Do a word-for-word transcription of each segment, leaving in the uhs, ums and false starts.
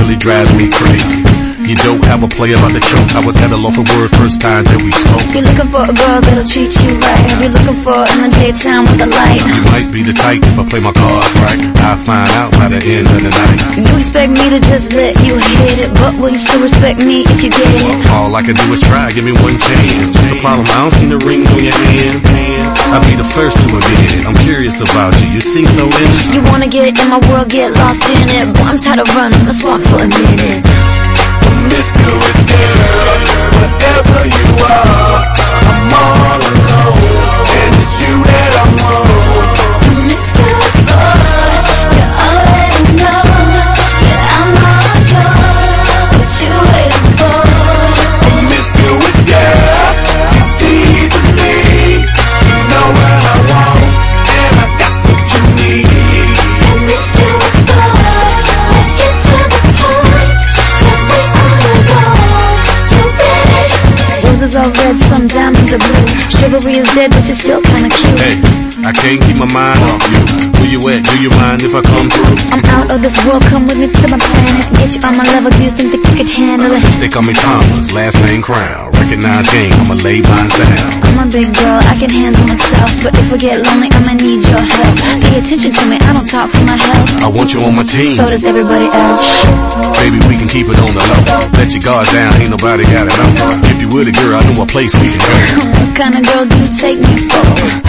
really drives me crazy. You don't have a play about the choke. I was at a loss for word first time that we spoke. If you're looking for a girl that'll treat you right, if you're looking for in the daytime with the light, you might be the type if I play my cards right. I'll find out by the end of the night. You expect me to just let you hit it, but will you still respect me if you get it? All I can do is try, give me one chance. What's the problem? I don't see the ring on your hand. I'll be the first to admit it. I'm curious about you, you seem so innocent. You wanna get in my world, get lost in it. Boy, I'm tired of running, let's walk for a minute. Promiscuous girl, whatever you are, I'm all alone, and it's you that I want. Promiscuous boy, you already know that I'm all yours. What you waiting for? Promiscuous girl, you teasing me. You know what I want, and I got what you need. Promiscuous boy, let's get to the point, 'cause we roses are red, some diamonds are blue. Chivalry is dead, but you're still kinda cute. Hey, I can't keep my mind off you. Where you at? Do you mind if I come through? I'm out of this world, come with me to my planet. Get you on my level, do you think that you could handle it? They call me Thomas, last name Crown. Recognize game, I'ma lay mine down. I'm a big girl, I can handle myself, but if I get lonely, I'ma need your help. Pay attention to me, I don't talk for my health. I want you on my team. So does everybody else. Baby, we can keep it on the low. Let your guard down, ain't nobody got it on. If you were the girl, I know a place we can go. What kind of girl do you take me for?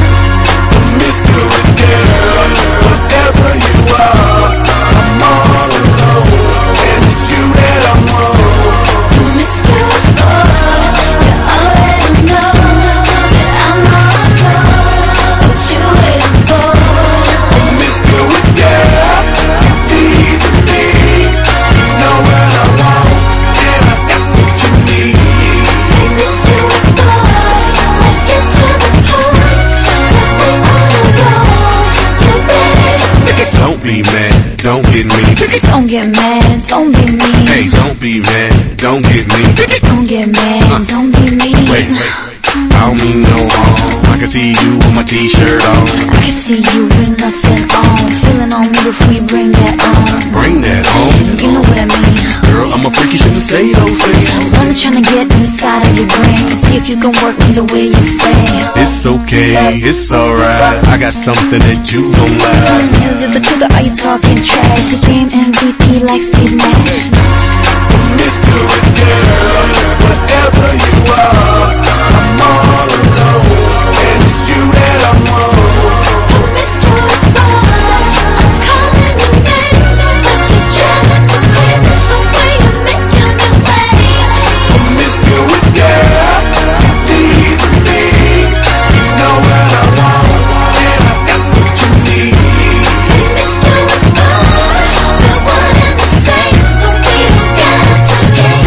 Promiscuous girl, whatever you are, I'm all alone, and it's you that I want. Promiscuous boy, you already know that I'm all yours. What you waiting for? Promiscuous girl, you teasing me. You know what I want, and I got what you need. Promiscuous boy, let's get to the point, 'cause we all know you ready. Don't be mad, don't get me. Don't get mad, don't be mean. Hey, don't be mad, don't get me. Don't get mad, don't be mean. Wait, wait, I don't mean no harm. I can see you with my t-shirt on. I can see you with nothing on. Feeling on me before you bring that on. Bring that on. You know what I mean. Girl, I'm a freaky, shouldn't say those things. I'm trying to get inside of your brain and see if you can work me the way you say. It's okay, it's alright. I got something that you gon' like. Is it the truth or are you talking trash? The game M V P like Steve Nash. Promiscuous girl, whatever you are, I'm all alone, and it's you that I want. Promiscuous boy, I'm calling your name, but you're driving me crazy the way you're making me wait. Promiscuous girl, you teasing me. You know what I want, and I got what you need. Promiscuous boy, we're one and the same, but we don't got to get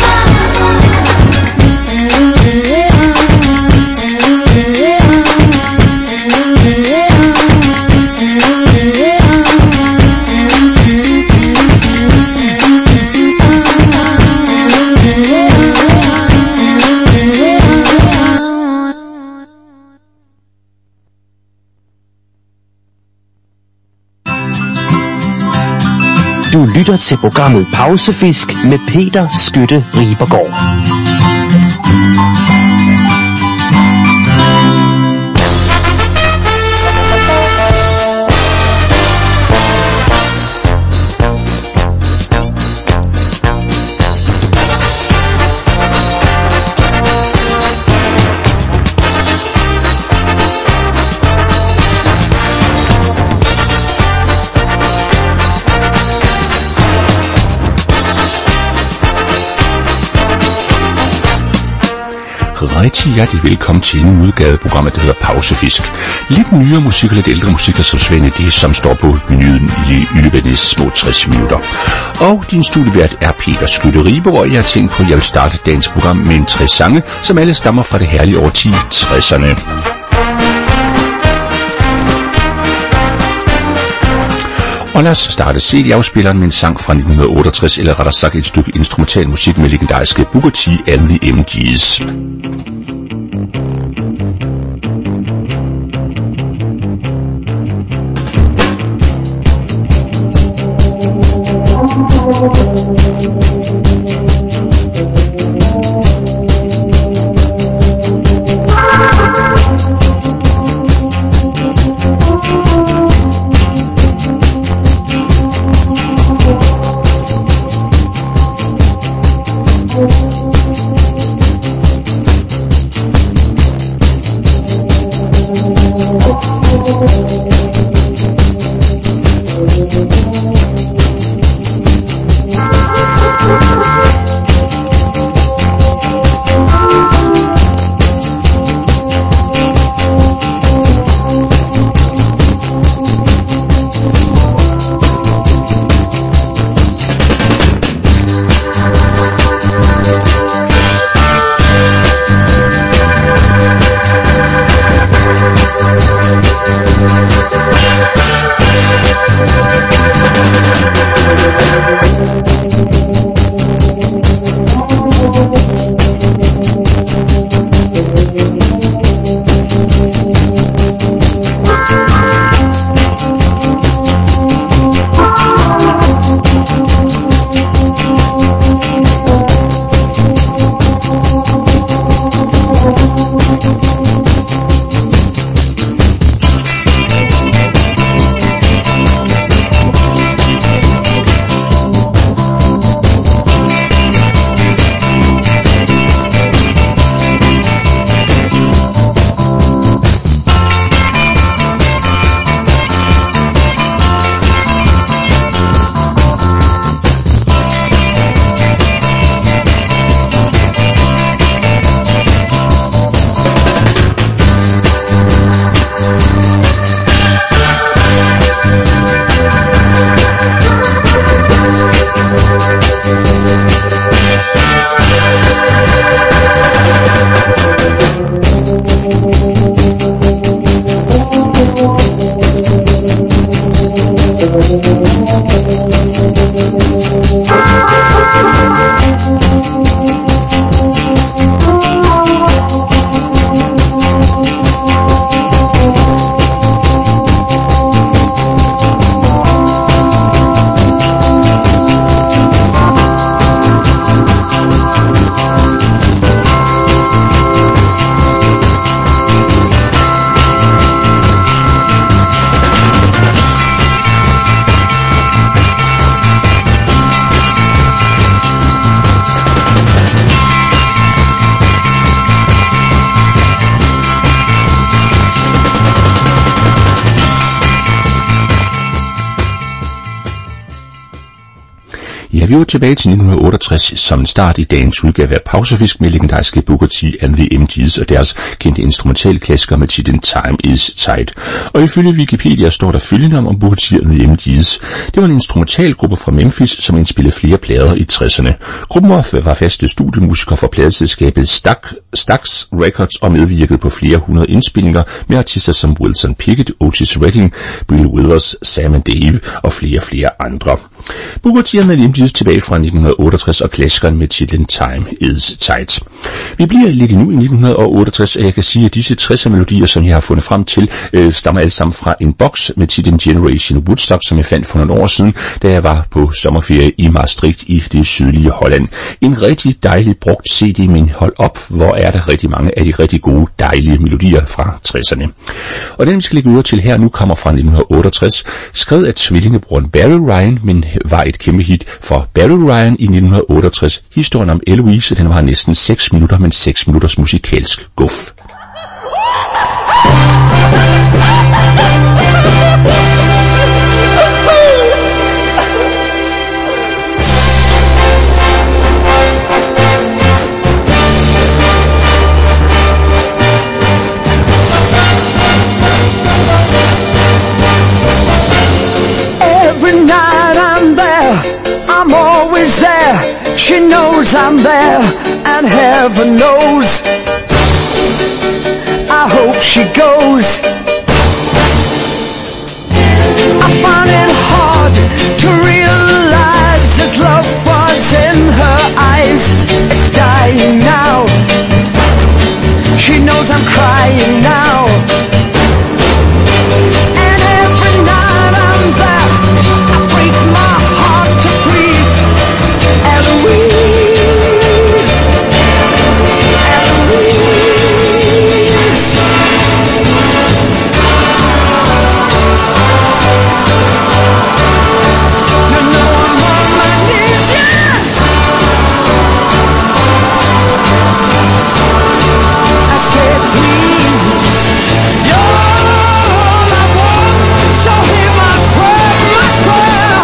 Du lytter til programmet Pausefisk med Peter Skytte Ribergaard. Rigtig hjertelig velkommen til en udgave af programmet, der hedder Pausefisk. Lidt nyere musik og lidt ældre musik, der som svende det, som står på menuen i løbet af de små tres minutter. Og din studievært er Peter Skytte Ribergaard, og jeg har tænkt på, at jeg vil starte dagens program med en tre sange, som alle stammer fra det herlige årti tresserne. Og lad os starte C D-afspilleren med en sang fra nitten otteogtres, eller rettere sagt et stykke instrumental musik med legendariske Booker T and the M Gs. Thank you. vi var tilbage til nitten otteogtres som en start i dagens udgave af Pausefisk med legendariske Booker T and the M Gs og deres kendte instrumentale klassiker med titlen Time is Tight. Og ifølge Wikipedia står der følgende om, om Booker T and the M Gs. Det var en instrumental gruppe fra Memphis, som indspillede flere plader i tresserne. Gruppen var faste studiemusikere for pladeselskabet Stax, Stax Records og medvirkede på flere hundrede indspillinger med artister som Wilson Pickett, Otis Redding, Bill Withers, Sam and Dave og flere flere andre. Booker T and the M Gs tilbage fra nitten otteogtres og klassikeren med titlen Time is Tight. Vi bliver lidt endnu i nitten otteogtres, og jeg kan sige, at disse tresser melodier, som jeg har fundet frem til, øh, stammer alle sammen fra en boks med titlen Generation Woodstock, som jeg fandt for nogle år siden, da jeg var på sommerferie i Maastricht i det sydlige Holland. En rigtig dejlig brugt C D, men hold op, hvor er der rigtig mange af de rigtig gode, dejlige melodier fra tresserne. Og den vi skal lægge ud til her nu kommer fra nitten otteogtres, skrevet af tvillingebroren Barry Ryan, men var et kæmpe hit for Barry Ryan i nitten otteogtres. Historien om Eloise, den var næsten seks minutter, men seks minutters musikalsk guf. Every night I'm there, I'm always there. She knows I'm there, and heaven knows I hope she goes. I find it hard to realize that love was in her eyes. It's dying now. She knows I'm crying now. And every night I'm there, I break my heart to please Eloise, Eloise. You know I'm on my knees, yeah. I said please, you're all I want, so hear my prayer, my prayer.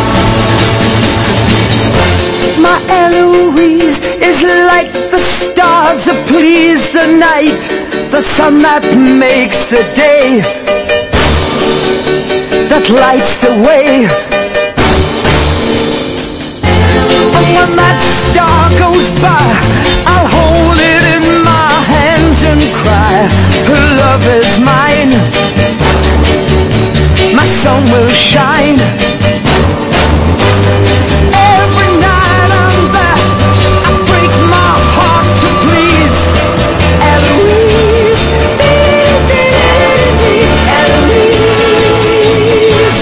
My Eloise is like the stars that please the night, the sun that makes the day, that lights the way. And when that star goes by, I'll hold it in my hands and cry, her love is mine, my sun will shine. Every night I'm there, I break my heart to please Eloise, Eloise.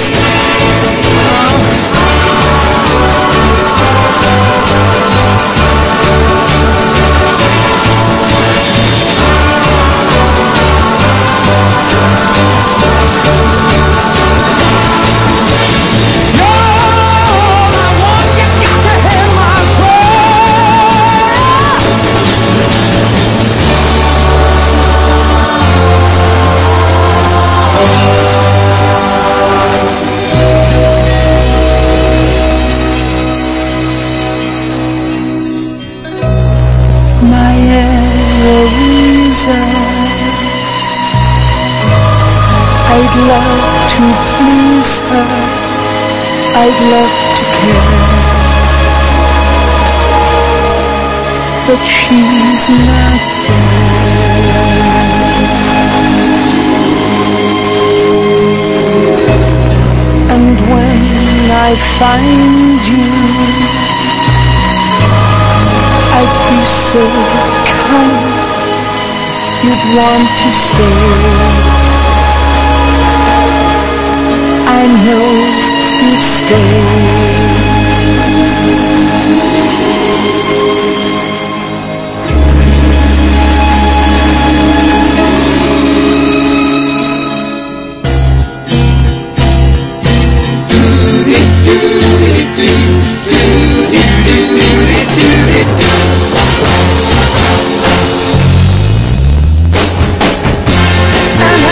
My Eloisa, I'd love to please her, I'd love to care, but she's not there. And when I find you, I'd be so kind, you'd want to stay. I know you'd stay.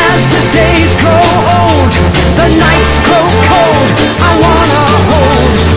The nights grow cold, I wanna hold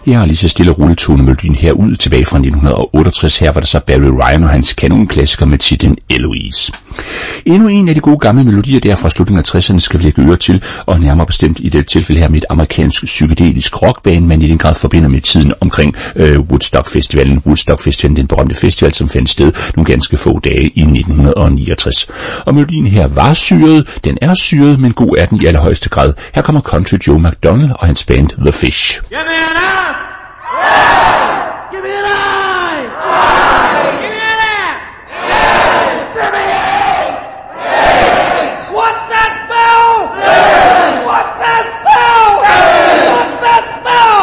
Ja, og lige så stille og roligt tog melodien her ud tilbage fra nitten otteogtres. Her var der så Barry Ryan og hans kanonklassiker med titlen Eloise. Endnu en af de gode gamle melodier der fra slutningen af tresserne skal vi lægge øre til, og nærmere bestemt i det tilfælde her med et amerikansk psykedelisk rockband, man i den grad forbinder med tiden omkring øh, Woodstock-festivalen. Woodstock-festivalen, den berømte festival, som fandt sted nogle ganske få dage i nitten niogtres. Og melodien her var syret, den er syret, men god er den i allerhøjeste grad. Her kommer Country Joe McDonald og hans band The Fish. Give me an eye! Yeah! Give me an eye! Yeah! Give me an ass! Yeah! Give me an yeah! What's that smell? Yeah! What's that smell? Yeah! What's that smell?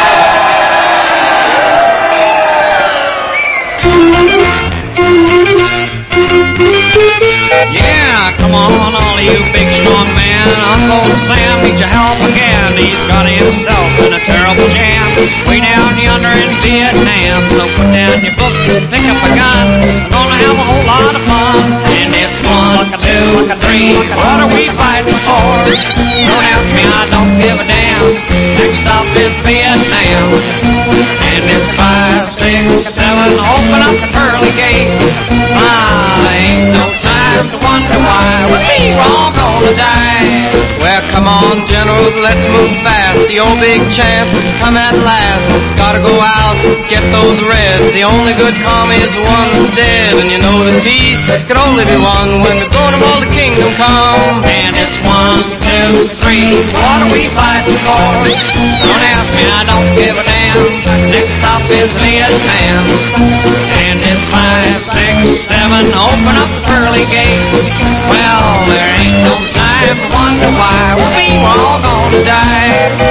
Yeah, come on, all of you big strong men. Uncle Sam needs your help again. He's got himself in a terrible jam way down yonder in Vietnam. So put down your books and pick up a gun. We're gonna have a whole lot of fun. And it's one, two, three. What are we fighting for? Don't ask me, I don't give a damn. Next stop is Vietnam. And it's five, six, seven. Open up the pearly gates. Ah, ain't no time to wonder why we're all gonna die. Well, come on, General, let's move fast. The old big chance has come at last. Gotta go out, get those reds. The only good commie is the one that's dead. And you know that peace can only be won when we're gonna all the kingdom come. And it's one, two, three. What are we fighting for? Don't ask me, I don't give a damn. Next stop is Vietnam. And it's five, six, seven. Open up the pearly gates. Well, there ain't no time to wonder why we were all gonna die.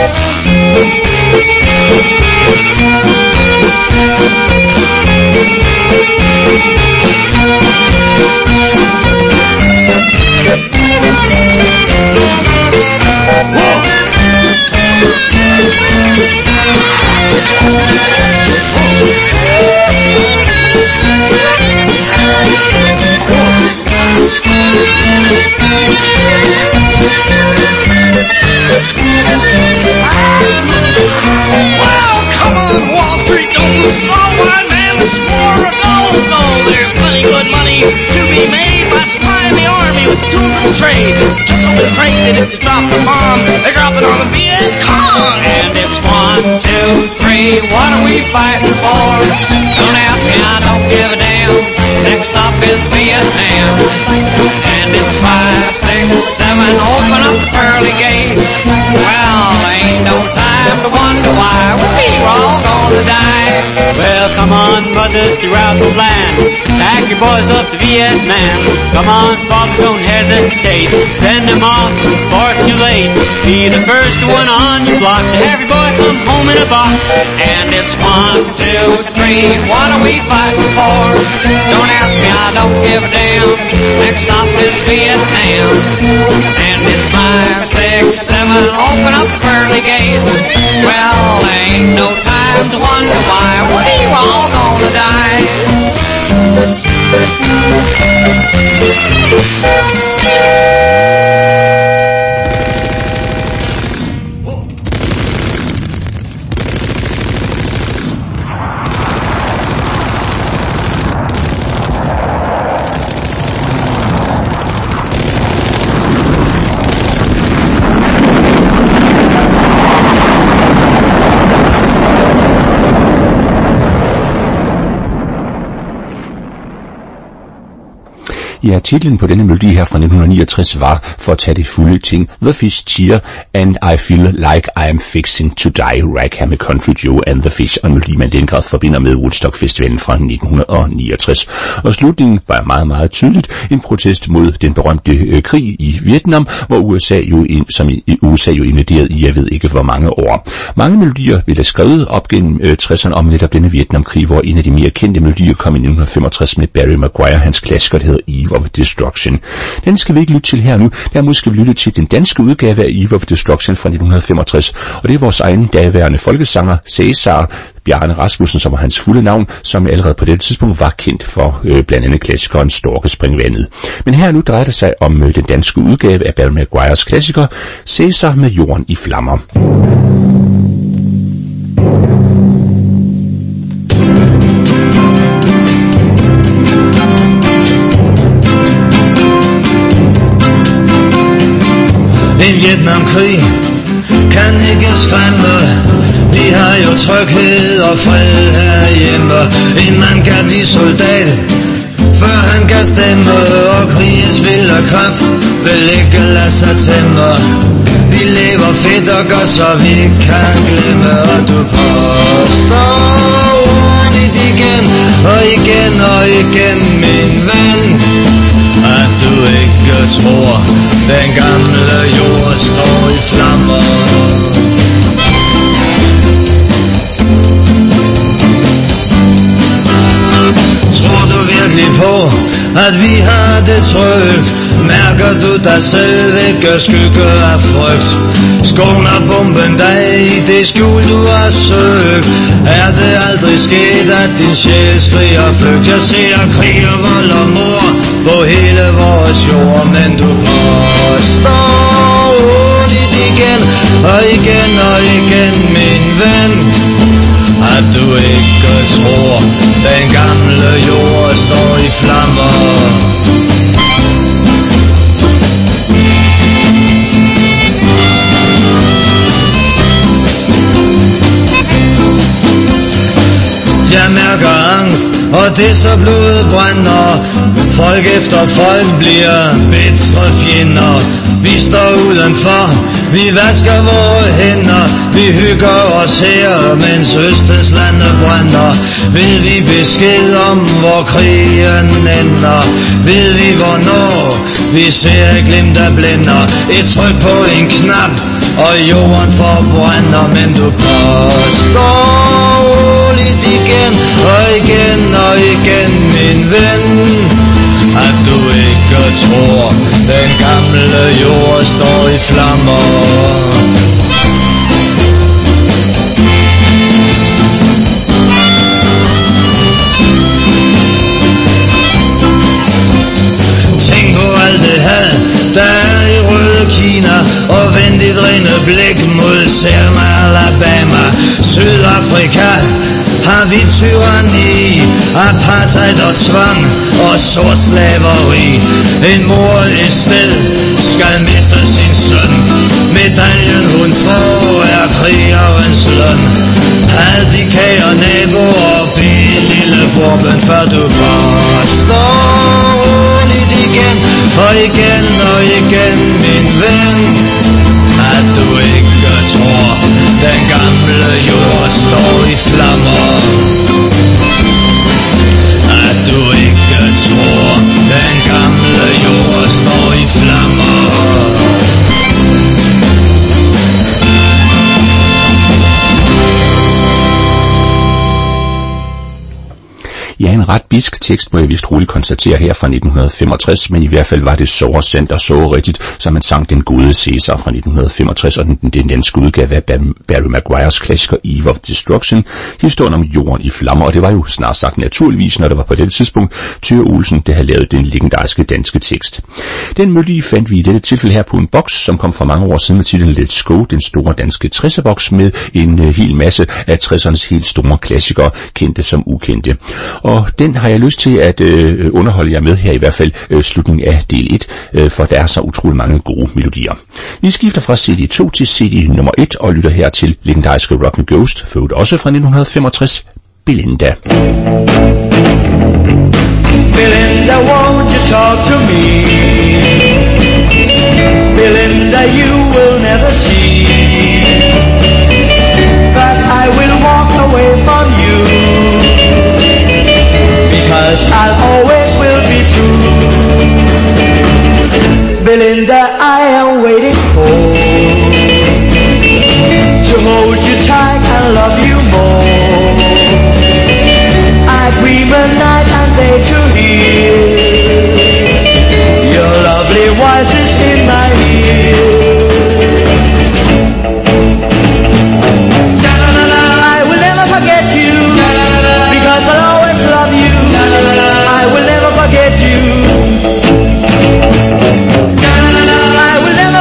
Well, come on, Wall Street, don't lose slow, wine man, this war of gold, gold. There's plenty good money to be made by supplying the army with tools of trade. Just hope and pray that if you drop the bomb, they drop it on the Viet Cong. And it's one, two, three, what are we fighting for? Don't ask me, I don't give a damn. Next stop is Vietnam. And it's five, six, seven, open up the pearly gates. Well, ain't no time to wonder why we're all gonna die. Well, come on, brothers throughout the land, pack your boys up to Vietnam. Come on, folks, don't hesitate, send them off before it's too late. Be the first one on your block to have your boy come home in a box. And it's one, two, three, what are we fighting for? Don't ask me, I don't give a damn. Next stop is Vietnam. And it's five, six, seven, open up the pearly gates. Well, ain't no time to wonder why we're all gonna die. Ja, titlen på denne melodi her fra nitten niogtres var, for at tage det fulde ting, The Fish Cheer, and I Feel Like I'm Fixing to Die, Rackham med Country Joe and The Fish, og en melodi man den grad forbinder med Woodstock-festivalen fra nitten niogtres. Og slutningen var meget, meget tydeligt en protest mod den berømte øh, krig i Vietnam, hvor U S A jo, in, som i, U S A jo invaderede i, jeg ved ikke hvor mange år. Mange melodier blev skrevet op gennem øh, tresserne om netop denne Vietnamkrig, hvor en af de mere kendte melodier kom i nitten femogtres med Barry Maguire, hans klassiker, der hedder Eve of Destruction. Den skal vi ikke lytte til her nu, derimod skal vi lytte til den danske udgave af Eve of Destruction fra nitten femogtres, og det er vores egen daværende folkesanger Cæsar Bjarne Rasmussen, som var hans fulde navn, som allerede på det tidspunkt var kendt for øh, blandt andet klassikeren Storkespringvandet. Men her nu drejer det sig om øh, den danske udgave af Barry Maguires klassiker Cæsar med Jorden i flammer. Vietnamkrig kan ikke skræmme. Vi har jo tryghed og fred herhjemme. En mand kan blive soldat, før han kan stemme. Og krigens vilde kraft vil ikke lade sig tæmme. Vi lever fedt og godt, så vi kan glemme. Og du påstår ordentligt igen og igen og igen, min ven, at du ikke tror, den gamle jord står i flammer. Tror du virkelig på, at vi har det trygt? Mærker du dig selv ikke skygge af frygt? Skåner bomben dig i det skjul du har søgt? Er det aldrig sket, at din sjæl skriger flygt? Jeg ser krig og vold og mor på hele vores jord, men du påstår ordentligt igen og igen og igen, min ven, at du ikke tror, den gamle jord står i flammer. Jeg mærker angst, og det så blodet brænder. Folk efter folk bliver bitre fjender. Vi står udenfor, vi vasker vore hænder. Vi hygger os her, mens Østens lande brænder. Ved vi besked om, hvor krigen ender? Ved vi hvornår vi ser et glimt af blænder? Et tryk på en knap, og jorden forbrænder. Men du påstår roligt igen og igen og igen, min ven, at du ikke tror, den gamle jord står i flammer. Tænk på alt det had, der er i røde Kina, og vend dit rene blik mod Selma, Alabama. Sydafrika har vi tyranni, apartheid og tvang og sort slaveri. En mor i sted skal miste sin søn. Medaljen hun får er krigerens løn. Had de kære naboer, bliv lille brorben, før du påstår roligt igen og igen og igen, min ven, at du ikke tror, den gamle jord står i flammer. At du ikke tror, den gamle jord står i flammer. Ja, en ret bisk tekst må jeg vist roligt konstatere her fra nitten femogtres, men i hvert fald var det så sandt og så rigtigt, som man sang Den gode Caesar fra nitten femogtres, og den, den danske udgave af Barry Maguires klassiker Eve of Destruction, historien om jorden i flammer, og det var jo snart sagt naturligvis, når det var på dette tidspunkt Thøger Olsen, der havde lavet den legendariske danske tekst. Den mødte fandt vi i dette tilfælde her på en boks, som kom for mange år siden med titlen Let's Go, den store danske tresser-boks med en uh, hel masse af tressernes helt store klassikere, kendte som ukendte. Og den har jeg lyst til at øh, underholde jer med her, i hvert fald øh, slutningen af del et, øh, for der er så utrolig mange gode melodier. Vi skifter fra C D to til C D nummer et og lytter her til legendariske Rock and Ghost, født også fra nitten femogtres, Belinda. Belinda, won't you talk to me? Belinda, you will never see that I will walk away from you, because I always will be true. Belinda, I am waiting for to hold you tight and love you more. I dream a night and day to hear your lovely voices in my ear. I will never forget you, because I'll always love you. I will never forget you. I will never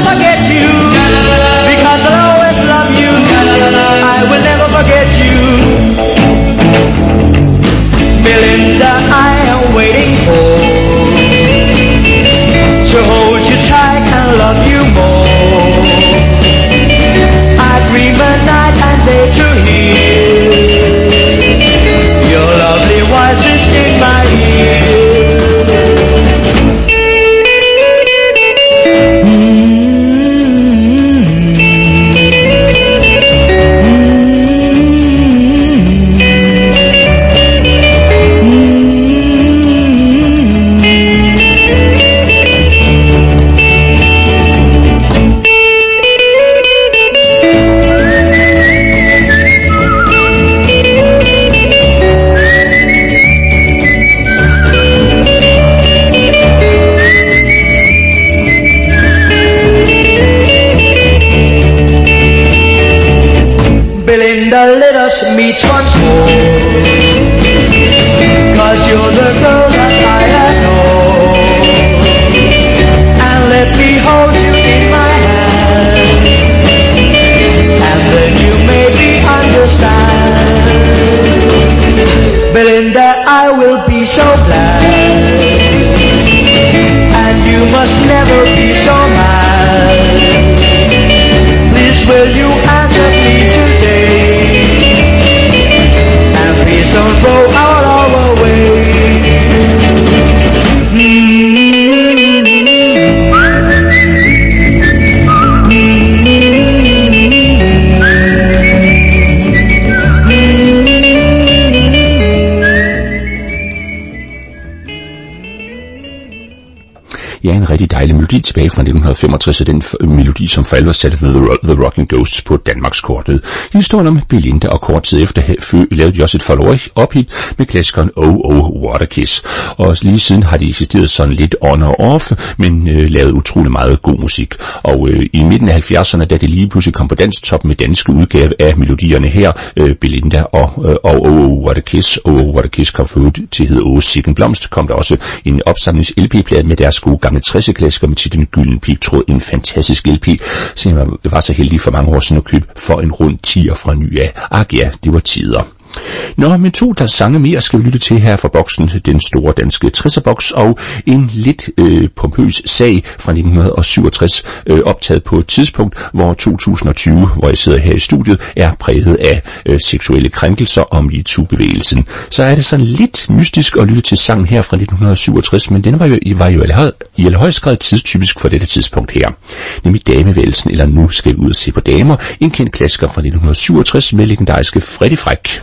Ja, en rigtig dejlig melodi tilbage fra nitten femogtres, og den f- melodi, som for alvor satte The, Ro- The Rocking Ghosts på Danmarks kortet. Historien om Belinda, og kort tid efter f- lavede de også et follow-up-hit med klassikeren Oh Oh What a Kiss. Og lige siden har de eksisteret sådan lidt on og off, men øh, lavet utrolig meget god musik. Og øh, i midten af halvfjerdserne, da det lige pludselig kom på danstop med danske udgave af melodierne her, øh, Belinda og, øh, og Oh Oh What a Kiss, Oh Oh What a Kiss kom for til hed Åge Sikken Blomst, kom der også en opsamlings-L P-plade med deres gode gamle tresser-klassiker med titlen Gylden Pigtråd, en fantastisk L P, som jeg var så heldig for mange år siden at købe for en rund tier fra ny af. Ah ja, det var tider. Nå, men to der sange mere skal vi lytte til her fra boksen, den store danske tresser-boks, og en lidt øh, pompøs sag fra nitten syvogtres, øh, optaget på et tidspunkt, hvor to tusind og tyve, hvor jeg sidder her i studiet, er præget af øh, seksuelle krænkelser om MeToo-bevægelsen. Så er det sådan lidt mystisk at lytte til sangen her fra nitten syvogtres, men den var jo, var jo i allerhøjst grad tidstypisk for dette tidspunkt her. Nemlig damevægelsen, eller Nu skal vi ud og se på damer, en kendt klassiker fra nitten syvogtres med legendariske Freddy Fræk.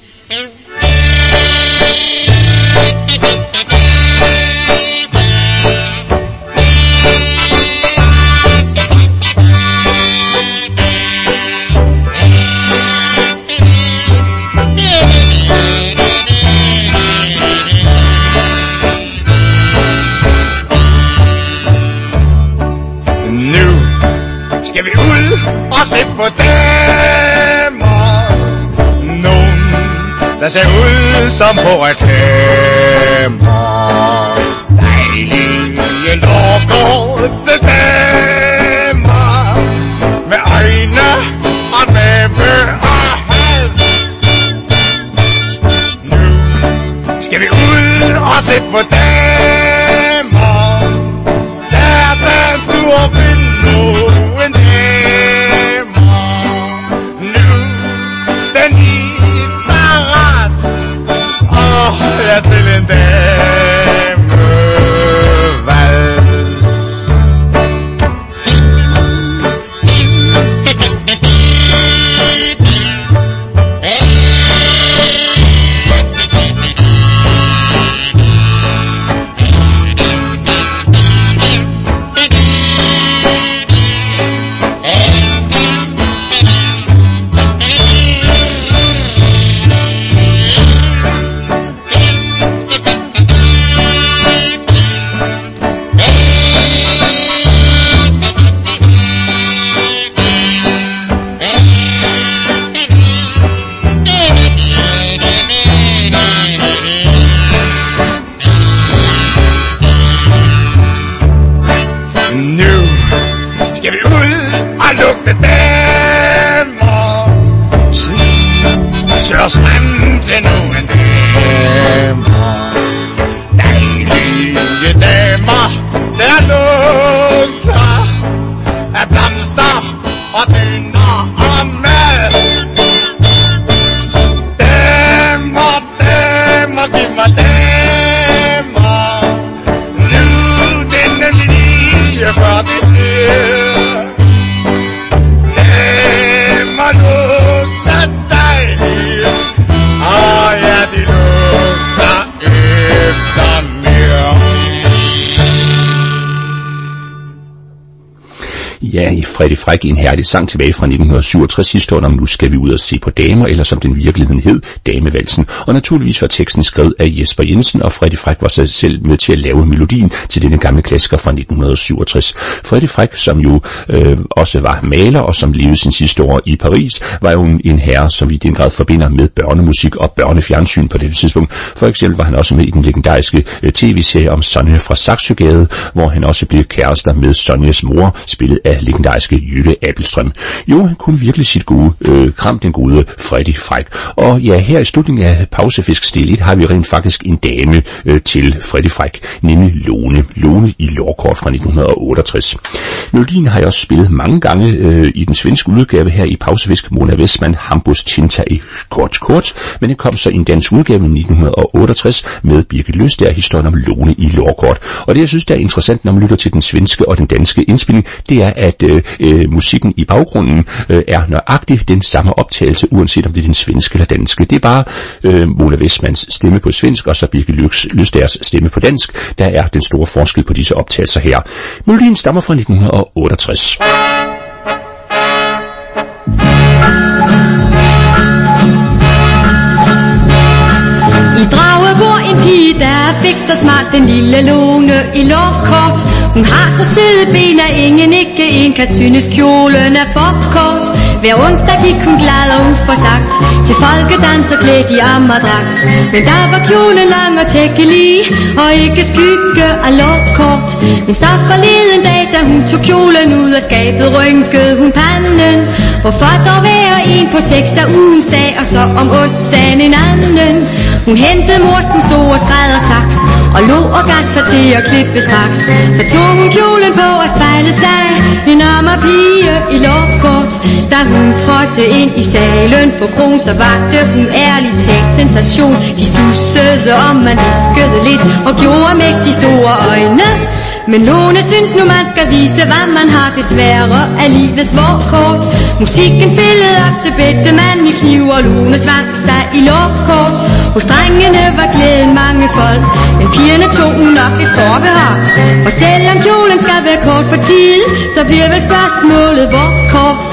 Skal vi ud og se på damer? Nogen, der ser ud som på reklamer. Dejlige lovgårde damer med øjne og næve og hals. Nu skal vi ud og se på damer. Tag dig en tur og vind nogen damer. Nu den i parat. Åh, jeg til en damevals. Os frem til nogen damer. Dejlige damer, der lugter af blomster og dyner og mad. Damer, damer, giv mig damer. Nu den lige før det sker. Damer lugter dejlige. Åh ja, de lugter efter mere. Ja, i Freddy Fræk, en herlig sang tilbage fra nitten syvogtres, historien om Nu skal vi ud og se på damer, eller som den virkeligheden hed, Damevalsen. Og naturligvis var teksten skrevet af Jesper Jensen, og Freddy Fræk var sig selv med til at lave melodien til denne gamle klassiker fra nitten syvogtres. Freddy Fræk, som jo øh, også var maler, og som levede sin sidste år i Paris, var jo en, en herre, som vi i den grad forbinder med børnemusik og børnefjernsyn på dette tidspunkt. For eksempel var han også med i den legendariske øh, tv-serie om Sonja fra Saxøgade, hvor han også blev kærester med Sonjas mor, spillet af legendariske Jytte Abelstrøm. Jo, han kunne virkelig sit gode, øh, kram den gode Freddy Fræk. Og ja, her i slutningen af Pausefisk stil et har vi rent faktisk en dame øh, til Freddy Fræk, nemlig Lone. Lone i Lårkort fra nitten otteogtres. Melodien har jeg også spillet mange gange øh, i den svenske udgave her i Pausefisk. Mona Westman, Hambus Tinta i kort kort, men den kom så i en dansk udgave i nitten otteogtres med Birgit Løsdager, historien om Lone i Lårkort. Og det jeg synes der er interessant, når man lytter til den svenske og den danske indspilning, det er, at at øh, øh, musikken i baggrunden øh, er nøjagtigt den samme optagelse, uanset om det er den svenske eller danske. Det er bare øh, Mona Westmans stemme på svensk, og så Birgit Lysters stemme på dansk. Der er den store forskel på disse optagelser her. Melodien stammer fra nitten otteogtres. I Drage bor en pige, der er fik så smart, den lille Lone i lovkort. Hun har så søde ben, at ingen ikke en kan synes kjolen er for kort. Hver onsdag gik hun glad og uforsagt til folkedans og klædt i ammerdragt. Men der var kjolen lang og tækkelig og ikke skygge af lovkort. Men så forleden dag, da hun tog kjolen ud af skabet, rynkede hun panden. Hvorfor dog være en på seks af ugens dag, og så om onsdagen en anden? Hun hentede mors den store skræddersaks og lå og gav sig til at klippe straks. Så tog hun kjolen på og spejlede sig, en ammer pige i lovkort. Da hun trådte ind i salen på Kron, så var det en ærlig talt sensation. De stussede, og man viskede lidt og gjorde mægtig store øjne. Men Lone synes nu man skal vise, hvad man har desværre af livets vorkort. Musikken spillede op til bedte mand i kniv, og Lone svang sig i lovkort. Hos drengene var glæden mange folk, men pigerne tog nok et forbehold. Og selvom kjolen skal være kort for tid, så bliver vel spørgsmålet vorkort.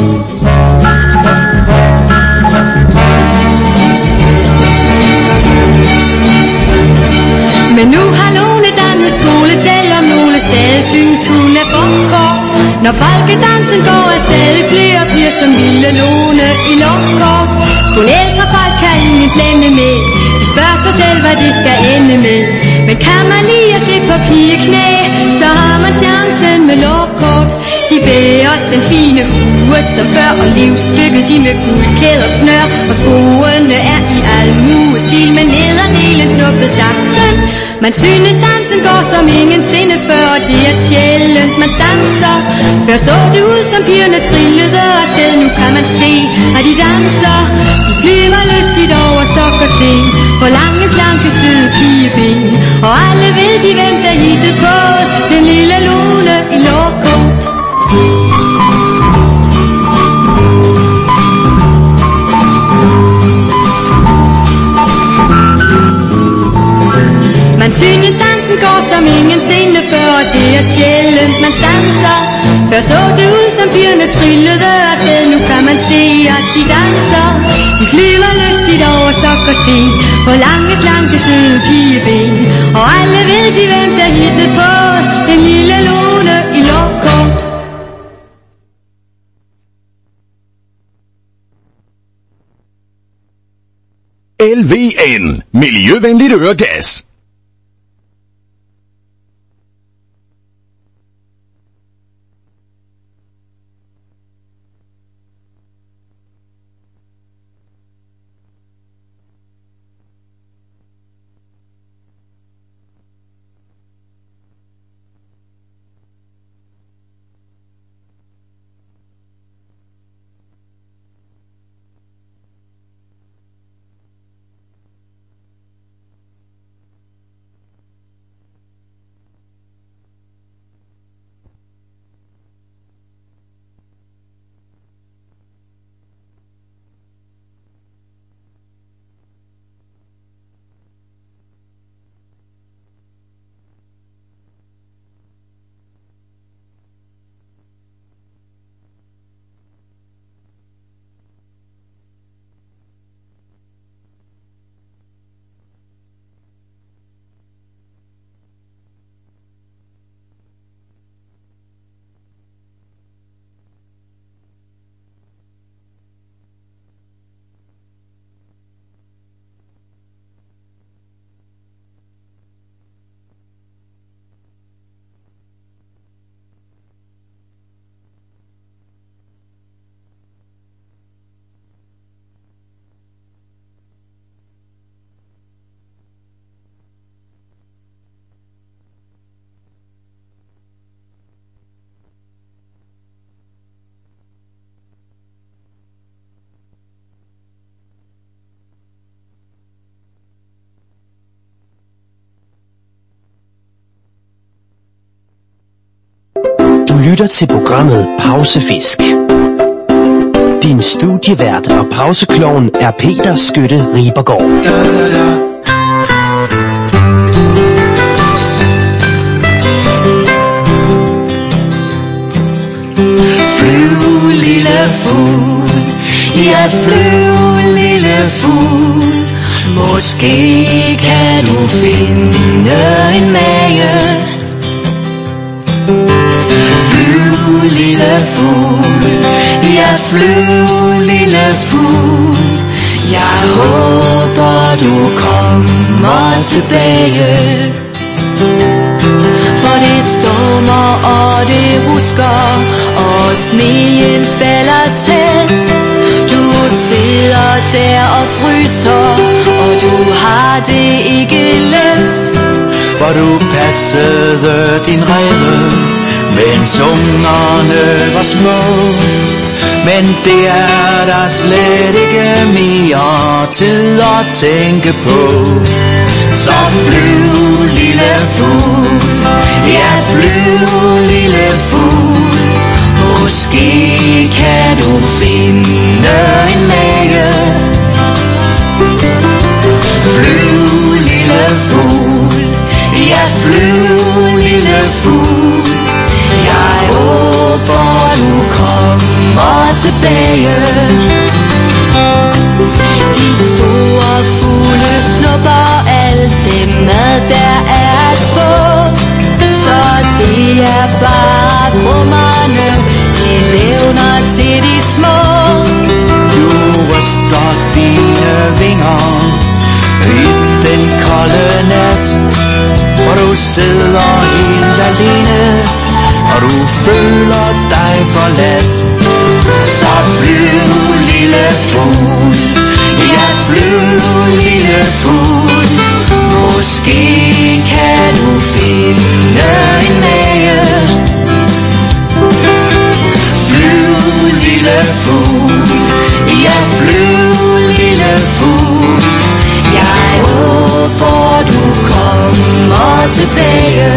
Men nu har Lone dannet skole, selvom nogle stadig synes hun er for kort. Når folkedansen går af stadig flere bliver som lille Lone i lovkort. Kun ældre folk kan ingen blænde med, de spørger sig selv hvad det skal ende med. Men kan man lige at se på pigeknæ, så har man chancen med lovkort. De bærer den fine hue som før, og livsstykket de med guldkæder snør. Og skoene er i almuestil, men nederdelen snuppet saksen. Man synes dansen går som ingen sinde før, og det er sjældent man danser. Før så det ud som pigerne trillede afsted, nu kan man se at de danser. De flyver lystigt over stok og sten, på lange slanke søde pigeben. Og alle ved de hvem der hittede på den lille Lone i lovkort. Man synes dansen går som ingen sinde før, og det er sjældent man stanser. Før så det ud som pigerne trillede afsted, nu kan man se at de danser. De flyver lystigt over stok og sten, på lange slanke søde pigeben. Og alle ved de hvem der hittede på den lille Lone i lovkort. L V N, miljøvenligt øregas. Du lytter til programmet Pausefisk. Din studievært og pauseklovn er Peter Skytte Ribergaard. Flyv, lille fugl, ja flyv, lille fugl. Måske kan du finde en mage. Flyv, lille fugl, ja flyv, lille fugl. Jeg håber du kommer tilbage. For det stormer og det rusker, og sneen falder tæt. Du sidder der og fryser, og du har det ikke let. For du passede din rede, mens ungerne var små. Men det er der slet ikke mere tid at tænke på. Så flyv, lille fugl, ja flyv, lille fugl. Måske kan du finde en mage. Flyv, lille fugl, ja flyv, lille fugl. Jeg håber du kommer tilbage. De store fugle snupper alt det mad der er at få. Så det er bare krummerne, de levner til de små. Du ryster dine vinger i den kolde nat, hvor du sidder helt alene, og du føler dig forladt. Så flyv, lille fugl, ja flyv, lille fugl. Måske kan du finde en mage. Flyv, lille fugl, ja flyv, lille fugl. Jeg håber du kommer tilbage.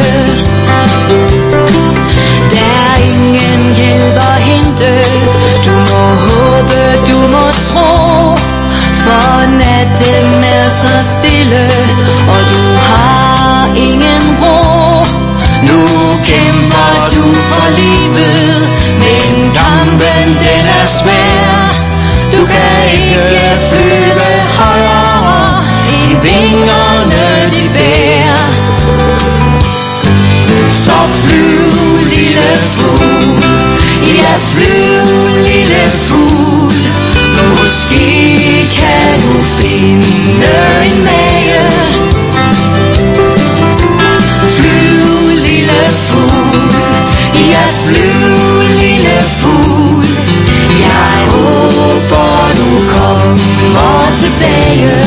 Der er ingen hjælp at hente, du må håbe, du må tro. For natten er så stille, og du har ingen ro. Nu kæmper du for livet, men kampen den er svær. Du kan ikke flyve højere end vingerne de bærer. Så flyv, lille fugl, ja flyv, lille fugl. Måske kan du finde en mage. Flyv, lille fugl, ja flyv, lille fugl. Jeg håber du kommer tilbage.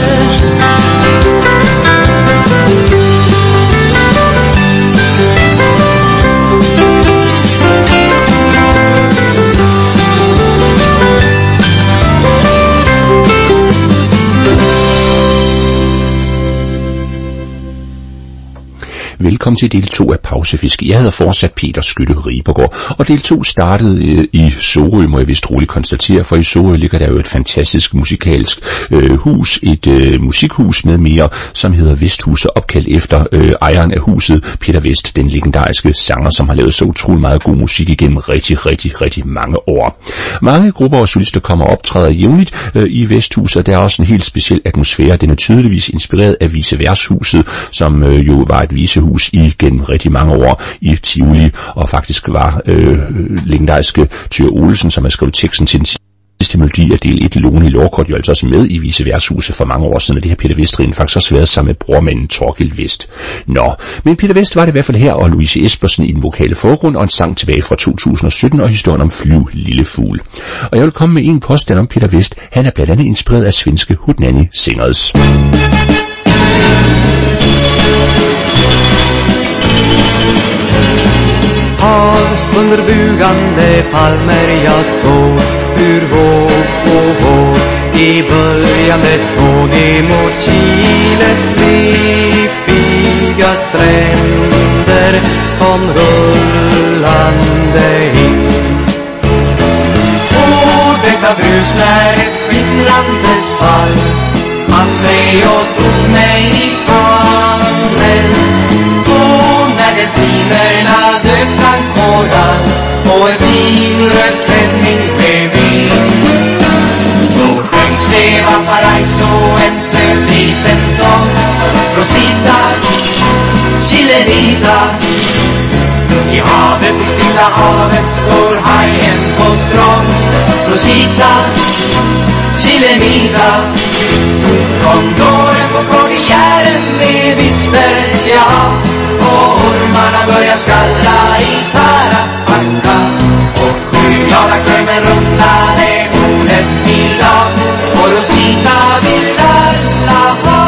Velkommen til del to af Pausefisk. Jeg hedder fortsat Peter Skytte Ribergaard, og del to startede øh, i Sorø, må jeg vist roligt konstatere, for i Sorø ligger der jo et fantastisk musikalsk øh, hus, et øh, musikhus med mere, som hedder Vesthuset, opkaldt efter øh, ejeren af huset, Peter Vest, den legendariske sanger, som har lavet så utrolig meget god musik igennem rigtig, rigtig, rigtig mange år. Mange grupper og solister kommer og optræder jævnligt øh, i Vesthuset, og der er også en helt speciel atmosfære. Den er tydeligvis inspireret af Viceværtshuset, som øh, jo var et visehus igennem rigtig mange år i Tivoli, og faktisk var øh, legendariske Tyr Olsen, som har skrevet teksten til den sidste melodi af del et, Lone Lårkort, jo altså også med i Viceværtshuset for mange år siden, og det her Peter Vestrin faktisk også været sammen med brormanden Torkild Vest. Nå, men Peter Vest var det i hvert fald her, og Louise Espersen i den vokale forgrund, og en sang tilbage fra to tusind og sytten, og historien om Flyv, lille fugl. Og jeg vil komme med en påstand om Peter Vest. Han er blandt andet inspireret af svenske Hutnani Singers. Hav under bugande palmer jag såg hur våg på våg I början ett tåg emot Chiles klippiga stränder kom rullande in. Och detta brus när ett skimrande svall fann mig och tog mig i famnen. Och när delfinerna dök bland korall och en vinröd klänning blev in, då sjöng Steva Paraiso en söt liten sång. Rosita, Chilenita, i havet, i stilla havet står hajen på strång. Rosita, Chilenita, kondoren på kordilleren med vister, ja. Och ormarna börjar skallra i Tarapacá. Och sju glada sjömän rundade hornet idag. Och Rosita vill alla ha.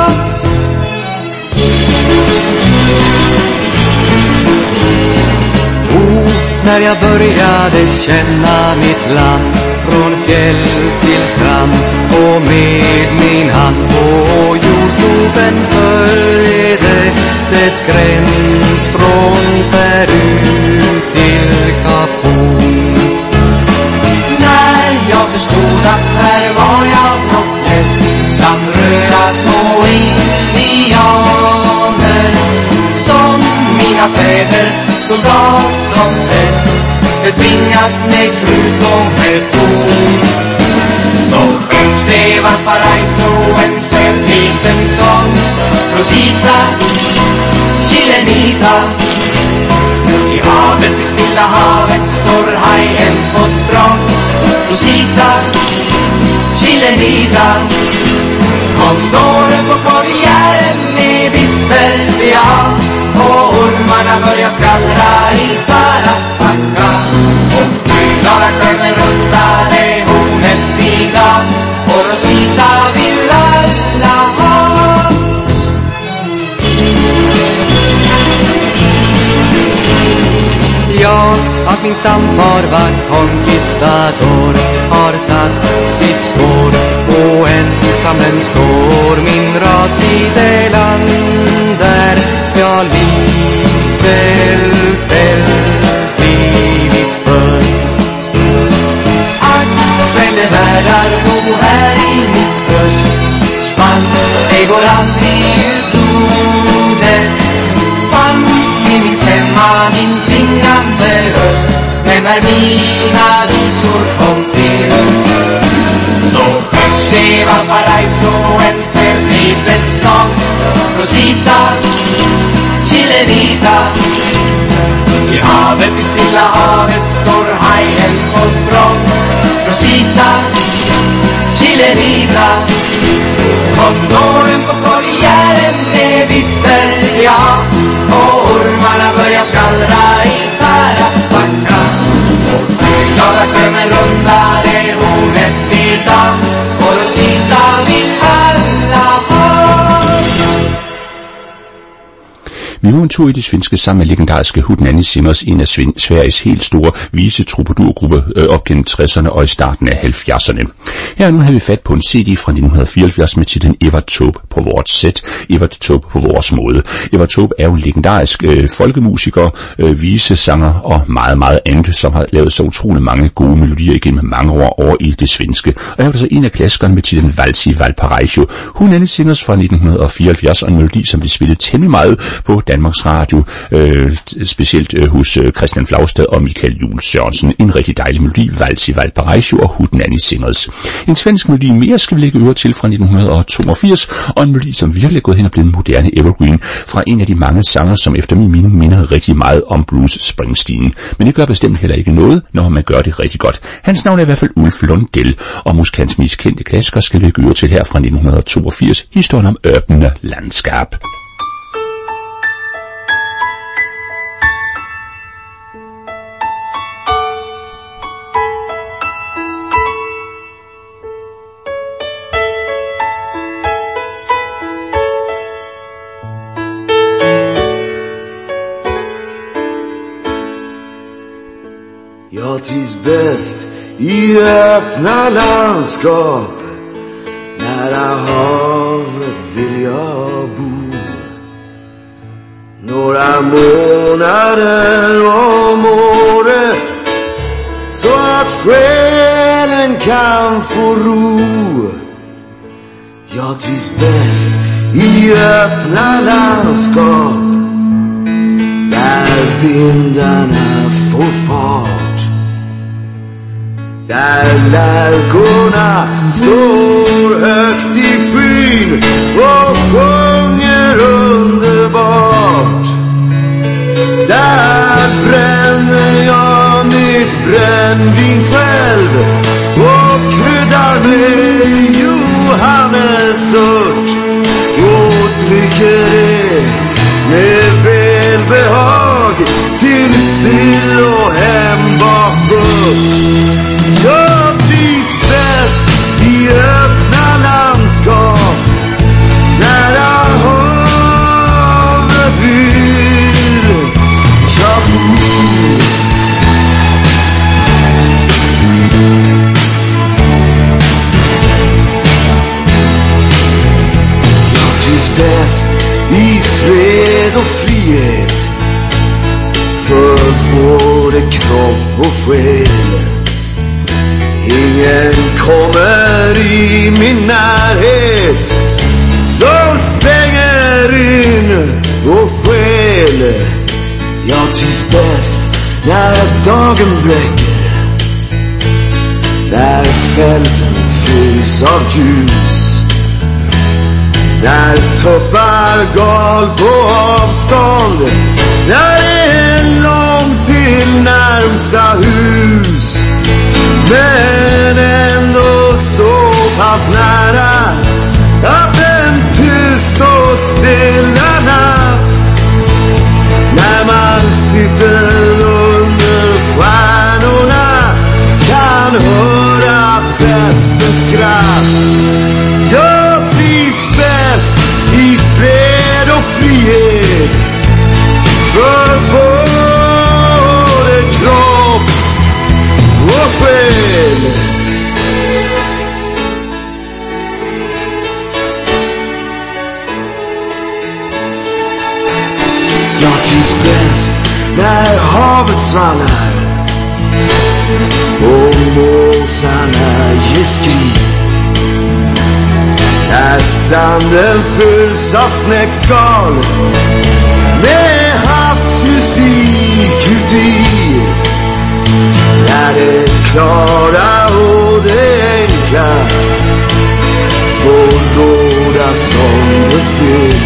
Oh, när jag började känna mitt land, från fjäll till strand, och med min hand på jordgloben följde dess gräns från Peru till Kap Horn. När jag förstod att här var jag bortläst bland röda små indianer, som mina fäder, soldat som präst, betvingat med krut och med torn. Då sjöng Steva Paraiso en söt liten sång. Rosita, Chilenita, i havet, i stilla havet står hajen på strång. Rosita, Chilenita, kondoren på kordilleren med vister, ja. Och ormarna börjar skallra i Tarapacá. Och sju glada sjömän rundade hornet idag. Och Rosita vill alla ha. Ja, att min stamfar var conquistador har satt sitt spår. Och ensam den står min ras i det land där jag likväl blivit född. Att svängde världar bo här i mitt bröst. Spansk, det går aldrig ur blodet. Spansk är min stämma, min klingande röst. Men när mina visor kom till, då sjöng Steva Paraiso en söt liten sång. Rosita, Chilenita, i havet, i stilla havet står hajen på språng. Rosita, Chilenita, kondoren på kordilleren med vister, ja. Och ormarna börjar skallra i Tarapacá. Och sju glada sjömän rundade hornet idag. Och Rosita vill alla ha. Vi var en tur i det svenske sammen med legendariske Hootenanny Singers, en af Sveriges helt store vise troubadourgrupper øh, op gennem tresserne og i starten af halvfjerdserne. Her nu har vi fat på en C D fra nitten fireoghalvfjerds med titlen Evert Taube på vores sæt, Evert Taube på vores måde. Evert Taube er jo en legendarisk øh, folkemusiker, øh, visesanger og meget, meget andet, som har lavet så utrolig mange gode melodier igennem mange år over i det svenske. Og her var der så en af klassikerne med titlen Vals i Valparaiso, Hootenanny Singers fra nitten fireoghalvfjerds, og en melodi, som blev spillet temmelig meget på Danmarks Radio, øh, specielt øh, hos øh, Christian Flagstad og Michael Juhl Sørensen. En rigtig dejlig melodi, Vals i Valparaiso og Hootenanny Singers. En svensk melodi mere skal vi lægge øre til fra nitten toogfirs, og en melodi, som virkelig er gået hen og blevet en moderne evergreen fra en af de mange sanger, som efter min mening minder rigtig meget om Bruce Springsteen. Men det gør bestemt heller ikke noget, når man gør det rigtig godt. Hans navn er i hvert fald Ulf Lundell, og musikkens mest kendte klassiker skal vi lægge øre til her fra nitten toogfirs, historien om Öppna landskab. Jag trivs bäst i öppna landskap, Nära havet vill jag bo, några månader om året, så att själen kan få ro. Jag trivs bäst i öppna landskap, där vindarna får fart, där lärkorna står högt i skyn och sjunger underbart. Där bränner jag mitt brännvin själv och kryddar med johannesört och dricker det med välbehag till sill och hembakfukt. Jag trivs bäst i öppna landskap, nära havet vill jag bo. Jag trivs bäst i fred och frihet, för både kropp och själ. Ingen kommer i min närhet som stänger in och skäl. Jag trivs bäst när dagen bläcker, när fälten fylls av ljus, när toppar gal på avstånd, när det är långt till närmsta hus, men ändå så pass nära att en tyst och stilla natt, när man sitter under stjärnorna, kan höra festens skratt. Jag trivs bäst i fred och frihet, för både kropp och själ. Jag trivs bäst när havet svallar och måsarna ger skri, när stranden fylls av snäckskal med havsmusik uti, när det klara och det enkla får råda som det vill,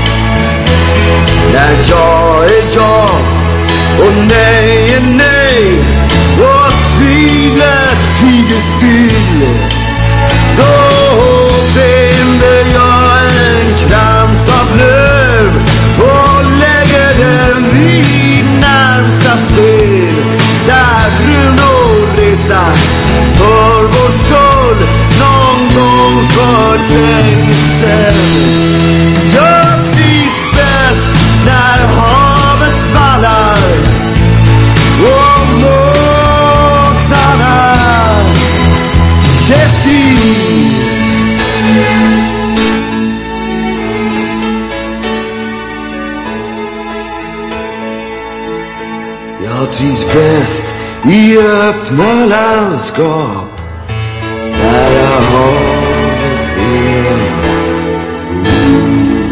när jag är jag och nej är nej och tvivlet tiger still, då binder jag en krans av löv och lägger den vid närmsta sten, där runor resas för vår skull någon gång för länge sedan. Jag trivs bäst när havet svallar och måsarna ger skri. Jag trivs bäst i öppna landskap, nära havet vill jag bo.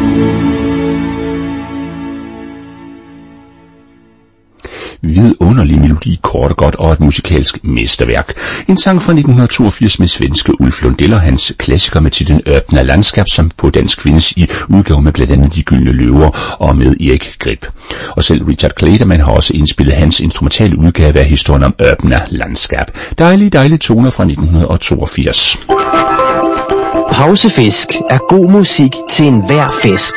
Vidunderlig melodi, kort og godt, og et musikalsk mesterværk. En sang fra nitten toogfirs med svenske Ulf Lundell og hans klassiker med titlen Öppna landskap, som på dansk findes i udgave med blandt andet De Gyldne Løver og med Erik Grip. Og selv Richard Clayderman har også indspillet hans instrumentale udgave af historien om Öppna landskap. Dejlige, dejlige toner fra nitten toogfirs. Pausefisk er god musik til enhver fisk.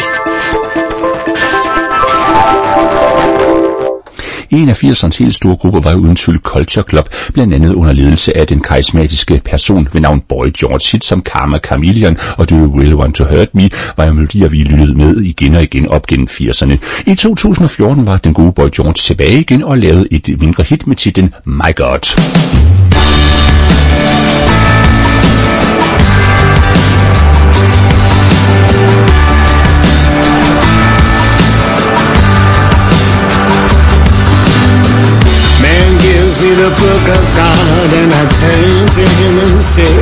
En af firsernes helt store grupper var uden tvivl Culture Club, blandt andet under ledelse af den karismatiske person ved navn Boy George. Hits som Karma Chameleon og Do You Really Want To Hurt Me var jo melodier, vi lyttede med igen og igen op gennem firserne. I to tusind og fjorten var den gode Boy George tilbage igen og lavede et mindre hit med titlen My God. the book of God and I turn to him and say,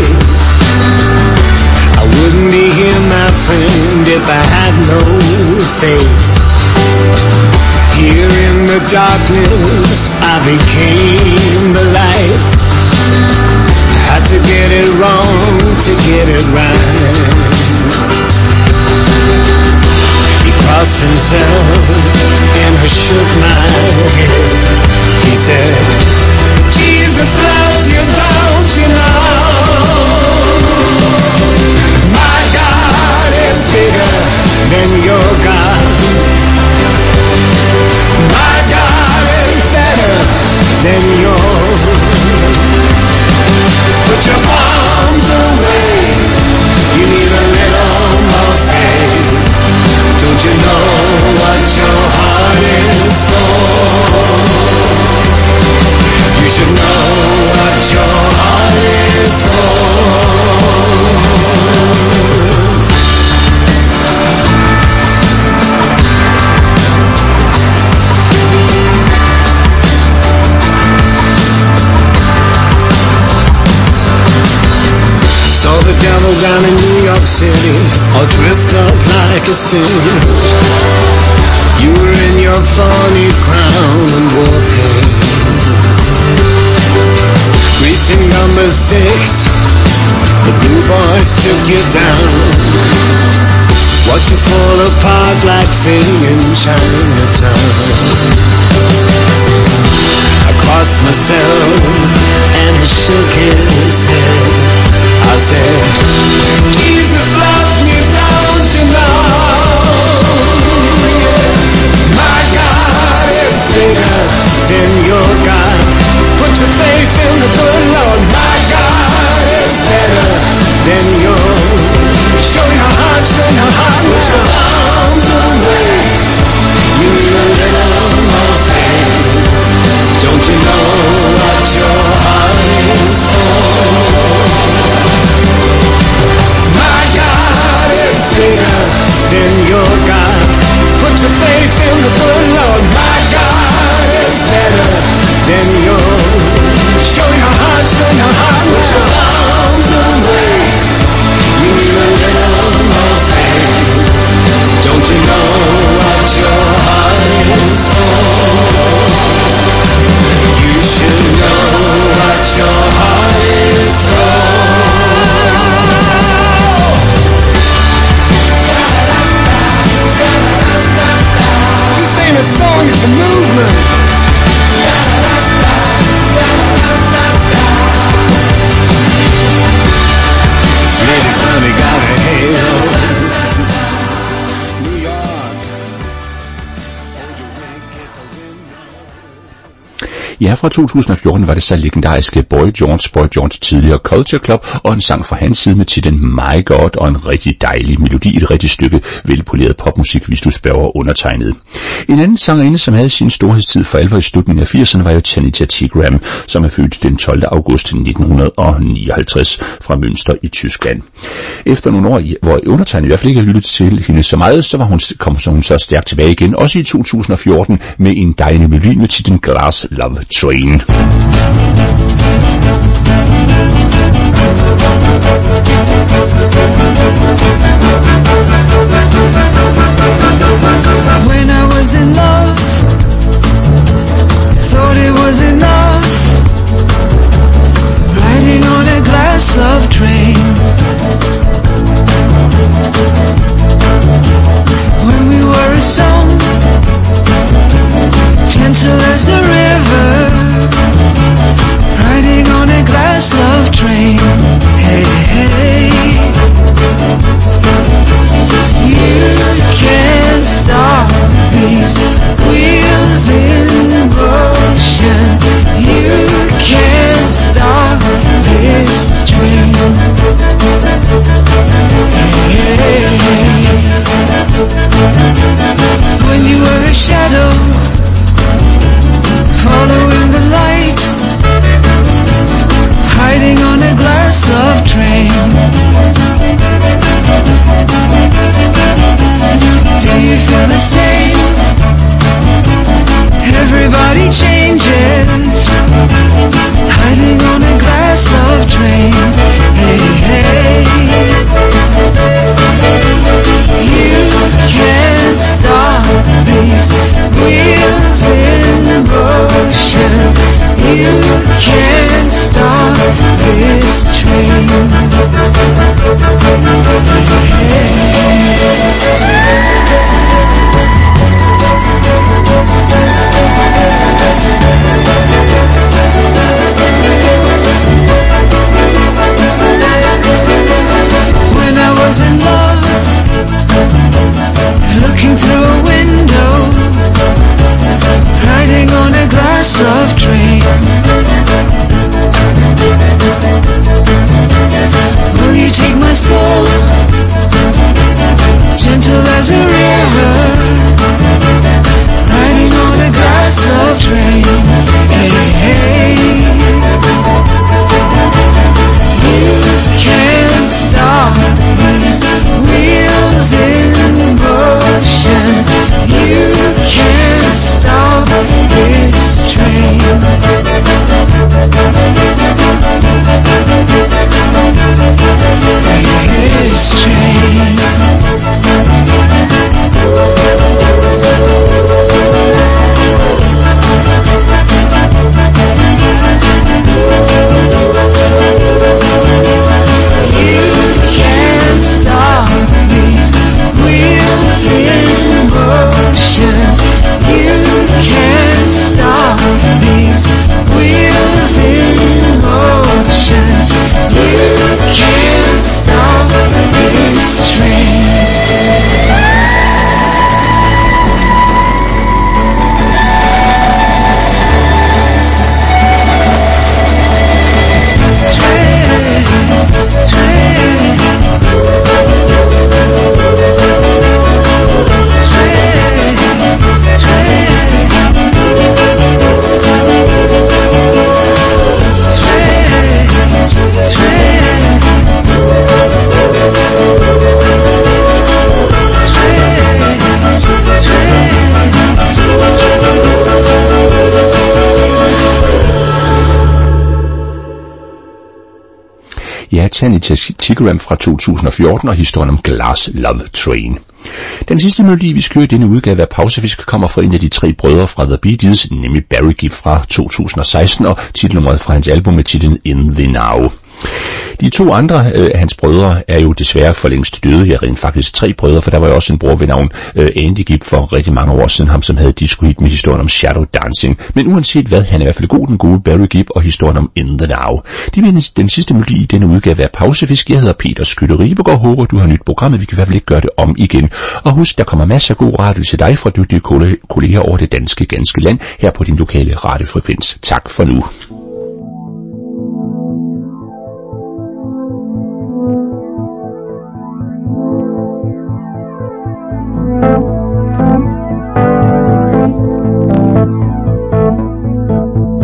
I wouldn't be here, my friend, if I had no faith. Here in the darkness, I became the light. Had to get it wrong to get it right. He crossed himself and I shook my head. He said, Jesus loves you, don't you know? My God is bigger than your God. My God is better than yours. Put your arms away. You need a little more faith. Don't you know what your heart is for? You should know what your heart is for. Saw the devil down in New York City, all dressed up like a saint. You were in your funny crown and wore paint. Precinct number six, the blue boys took you down. Watch you fall apart like Fing in Chinatown. I crossed myself and he shook his head. I said, Jesus loves me, don't you know? Yeah. My God is bigger than your God. Put your faith in the good Lord. My God is better than yours. Show your heart, show your heart. Put your arms away. You need a little more faith. Don't you know what your heart is for? My God is bigger than your God. Put your faith in the good Lord. My God is better than yours. Show your heart, show your heart. Put your arms away. You need a little more faith. Don't you know what your heart is for? You should know what your heart is for. A song is a movement. Lady Bunny got a halo. New York. Ja, fra to tusind og fjorten var det så legendariske Boy George, Boy George tidligere Culture Club, og en sang fra hans side med titlen My God, og en rigtig dejlig melodi, et rigtig stykke velpoleret popmusik, hvis du spørger undertegnet. En anden sangerinde, som havde sin storhedstid for alvor i slutningen af firserne, var jo Tanita Tikaram, som er født den tolvte august nitten nioghalvtreds fra Münster i Tyskland. Efter nogle år, hvor undertegnet i hvert fald ikke har lyttet til hende så meget, så var hun, kom så hun så stærkt tilbage igen, også i to tusind og fjorten, med en dejlig melodi med titlen Glass Love Train. When I was in love, thought it was enough, riding on a glass love train. When we were a song, gentle as a river, riding on a glass love train. Hey, hey, you can't stop these You can't stop this train. When I was in love, looking through a window, riding on a glass love train. Will you take my soul, gentle as a river, riding on a glass love train? Hey, hey. You can't stop these wheels in motion. You can't stop this train. This train. Ja, Tanita Tikaram fra to tusind og fjorten og historien om Glass Love Train. Den sidste melodi, vi skal høre i denne udgave af Pausefisk, kommer fra en af de tre brødre fra The Bee Gees, nemlig Barry Gibb fra to tusind og seksten, og titelnummeret fra hans album med titlen In the Now. De to andre af øh, hans brødre er jo desværre for længst døde. Jeg rent faktisk tre brødre, for der var jo også en bror ved navn øh, Andy Gibb for rigtig mange år siden, ham som havde disco-hit med historien om Shadow Dancing. Men uanset hvad, han er i hvert fald god, den gode Barry Gibb, og historien om In the Now. Det er den sidste melodi i denne udgave af Pausefisk. Jeg hedder Peter Skytte Ribegaard, håber du har nyt programmet. Vi kan i hvert fald ikke gøre det om igen. Og husk, der kommer masser af god radio til dig fra dygtige kolleger over det danske ganske land, her på din lokale radiofrekvens. Tak for nu.